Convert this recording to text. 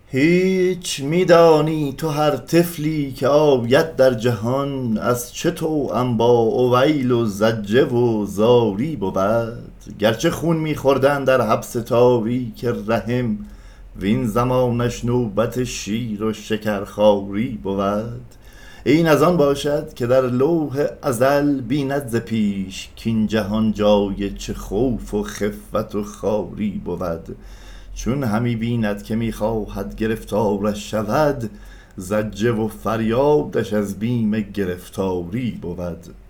هیچ میدانی تو هر طفلی که آید در جهان، از چه توأم با اویل و زجه و زاری بود. گرچه خون میخوردن در حبس تاریک رحم، وین زمانش نوبت شیر و شکرخواری بود. این از آن باشد که در لوح ازل بیند ز پیش، کین جهان جای چه خوف و خفت و خواری بود. چون همی بیند که میخواهد گرفتارش شود، زجه و فریادش از بیم گرفتاری بود.